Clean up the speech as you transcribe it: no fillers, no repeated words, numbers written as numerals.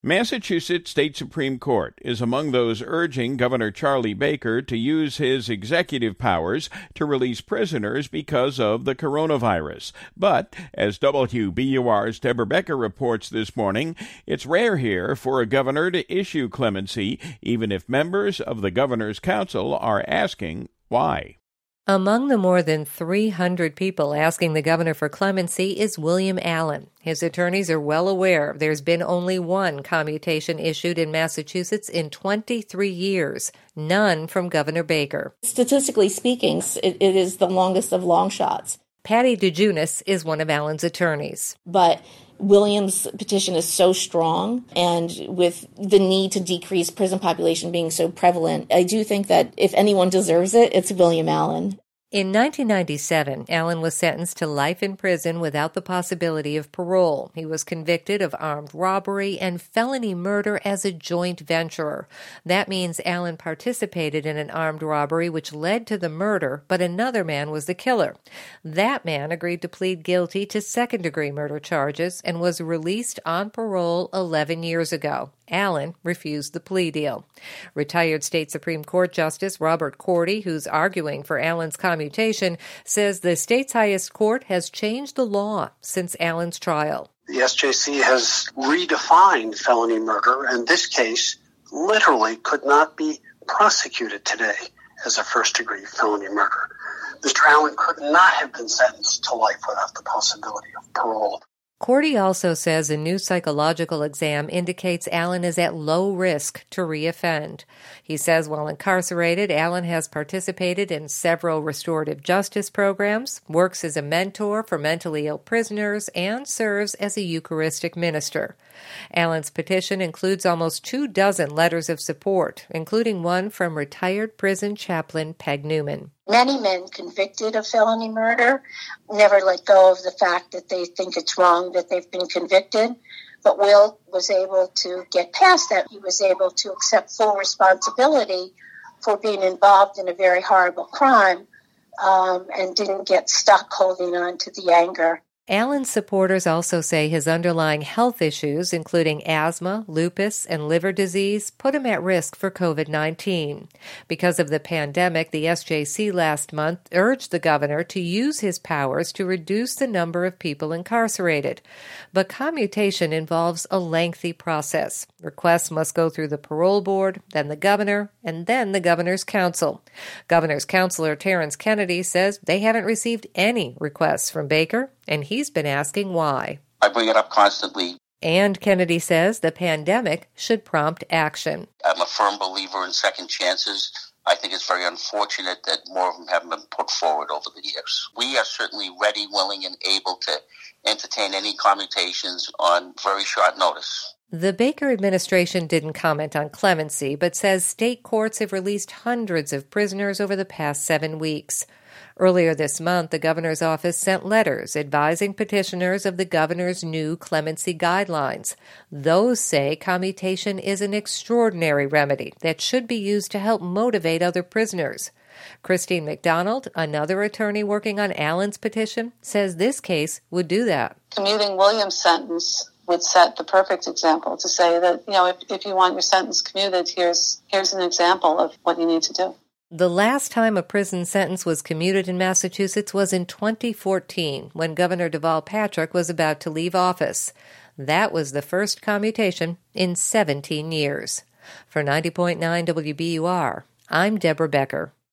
Massachusetts State Supreme Court is among those urging Governor Charlie Baker to use his executive powers to release prisoners because of the coronavirus. But, as WBUR's Deborah Becker reports this morning, it's rare here for a governor to issue clemency, even if members of the governor's council are asking why. Among the more than 300 people asking the governor for clemency is William Allen. His attorneys are well aware there's been only one commutation issued in Massachusetts in 23 years, none from Governor Baker. Statistically speaking, it is the longest of long shots. Patty DeJunis is one of Allen's attorneys. But William's petition is so strong, and with the need to decrease prison population being so prevalent, I do think that if anyone deserves it, it's William Allen. In 1997, Allen was sentenced to life in prison without the possibility of parole. He was convicted of armed robbery and felony murder as a joint venturer. That means Allen participated in an armed robbery which led to the murder, but another man was the killer. That man agreed to plead guilty to second-degree murder charges and was released on parole 11 years ago. Allen refused the plea deal. Retired State Supreme Court Justice Robert Cordy, who's arguing for Allen's commutation, says the state's highest court has changed the law since Allen's trial. The SJC has redefined felony murder, and this case literally could not be prosecuted today as a first-degree felony murder. Mr. Allen could not have been sentenced to life without the possibility of parole. Cordy also says a new psychological exam indicates Allen is at low risk to reoffend. He says while incarcerated, Allen has participated in several restorative justice programs, works as a mentor for mentally ill prisoners, and serves as a Eucharistic minister. Allen's petition includes almost 24 letters of support, including one from retired prison chaplain Peg Newman. Many men convicted of felony murder never let go of the fact that they think it's wrong that they've been convicted. But Will was able to get past that. He was able to accept full responsibility for being involved in a very horrible crime and didn't get stuck holding on to the anger. Allen's supporters also say his underlying health issues, including asthma, lupus, and liver disease, put him at risk for COVID-19. Because of the pandemic, the SJC last month urged the governor to use his powers to reduce the number of people incarcerated. But commutation involves a lengthy process. Requests must go through the parole board, then the governor, and then the governor's council. Governor's counselor Terrence Kennedy says they haven't received any requests from Baker, and he's been asking why. I bring it up constantly. And Kennedy says the pandemic should prompt action. I'm a firm believer in second chances. I think it's very unfortunate that more of them haven't been put forward over the years. We are certainly ready, willing, and able to entertain any commutations on very short notice. The Baker administration didn't comment on clemency, but says state courts have released hundreds of prisoners over the past 7 weeks. Earlier this month, the governor's office sent letters advising petitioners of the governor's new clemency guidelines. Those say commutation is an extraordinary remedy that should be used to help motivate other prisoners. Christine McDonald, another attorney working on Allen's petition, says this case would do that. Commuting Williams' sentence would set the perfect example to say that, if you want your sentence commuted, here's an example of what you need to do. The last time a prison sentence was commuted in Massachusetts was in 2014, when Governor Deval Patrick was about to leave office. That was the first commutation in 17 years. For 90.9 WBUR, I'm Deborah Becker.